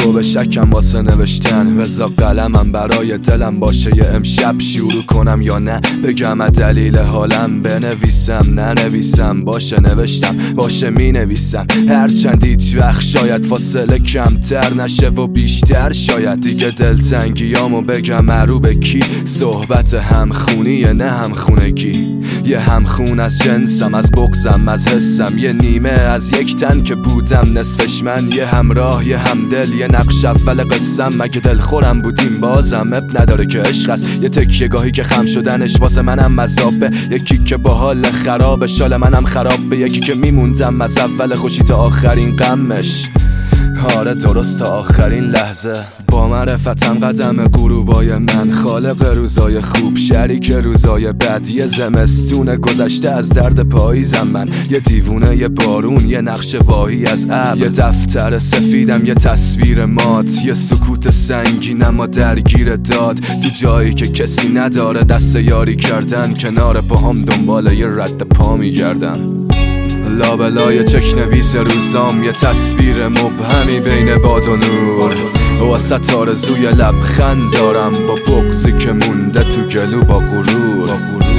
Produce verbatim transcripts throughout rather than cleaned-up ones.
تو به شکم واسه نوشتن، وزا قلمم برای دلم باشه یه امشب شروع کنم یا نه، بگم دلیل حالم، بنویسم ننویسم، باشه نوشتم باشه می نویسم، هرچند هیچ وقت شاید فاصله کمتر نشه و بیشتر، شاید دیگه دلتنگیامو بگم مرو به کی، صحبت همخونیه نه همخونگی، یه همخون از جنسم، از بغضم، از حسم، یه نیمه از یک تن که بودم نصفش من، یه همراه یه همدل، یه نقش اول قسم، مگه دل خورم بودیم بازم اب نداره که عشق است، یه تکیه گاهی که خم شدنش واسه منم مذابه، یکی که با حال خراب شال منم خراب به، یکی که میموندم از اول خوشی تا آخرین غمش، آره درست تا آخرین لحظه، با معرفتم قدم غروبای من، خالق روزای خوب شریک روزای بد، یه زمستون گذشته از درد پاییزم من، یه دیوونه یه بارون یه نقش واهی از ابر، یه دفتر سفیدم یه تصویر مات، یه سکوت سنگینم و درگیر داد، تو جایی که کسی نداره دست یاری کردن، کنار پاهم دنبال یه رد پا میگردم، لابلای چک نویس روزام یه تصویر مبهمی بین باد و نور، واسه آرزوی لبخند دارم با بغضی که مونده تو گلو با غرور،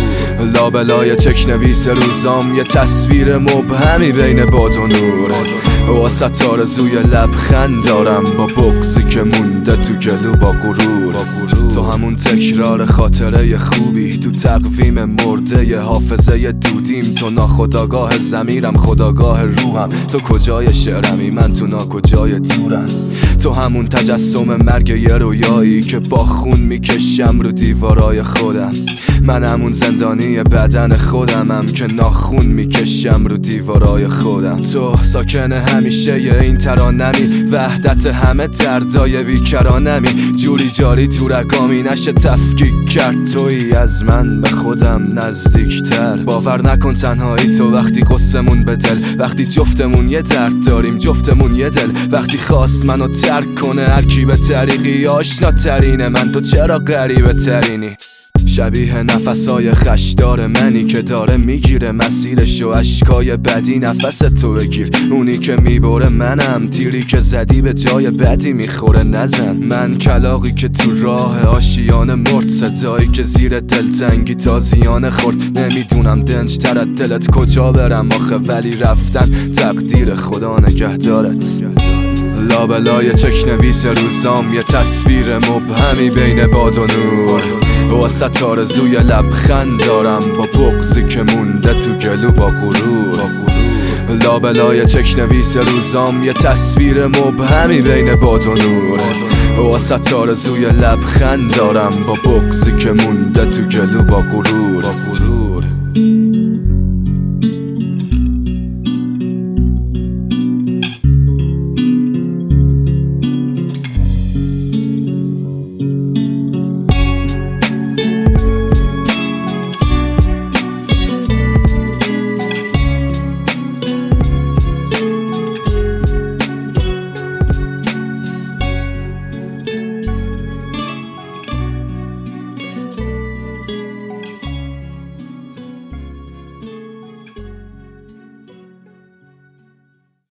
لابلای چک نویس روزام یه تصویر مبهمی بین باد و نور، واسه آرزوی لبخند دارم با بغضی که مونده تو گلو با غرور، تو همون تکرار خاطره خوبی، تو تقویم مرده ی حافظه دودیم، تو ناخداگاه ضمیرم خداگاه روحم، تو کجای شعرمی من تو ناکجای دورم، تو همون تجسم مرگ یه رویایی که با خون میکشم رو دیوارای خودم، من همون زندانی بدن خودمم که ناخون میکشم رو دیوارای خودم، تو ساکن همیشه ی این ترانمی، وحدت همه دردای بیکرانمی، جوری جاری تو رگامی نشه تفکیک کرد، تویی از من به خودم نزدیکتر، باور نکن تنهایی تو وقتی قصمون به دل، وقتی جفتمون یه درد داریم جفتمون یه دل، وقتی خواست منو ترک کنه هر کی به طریقی آشنا ترینه من، تو چرا غریبه ترینی، شبیه نفسای خشدار منی که داره میگیره مسیرش و اشکای بدی نفس تو بگیر، اونی که میبره منم، تیری که زدی به جای بدی میخوره نزن، من کلاقی که تو راه آشیانه مرد، صدایی که زیر دلتنگی تازیانه خورد، نمیدونم دنج تر از دلت کجا برم آخه، ولی رفتن تقدیر خدا نگهدارت، لابلای چک نویس روزام یه تصویر مبهمی بین باد و نور، واسه آرزوی لبخند دارم با بغضی که مونده تو گلو با غرور، لابلای چک نویس روزام یه تصویر مبهمی بین باد و نور، واسه آرزوی لبخند دارم با بغضی که مونده تو گلو با غرور.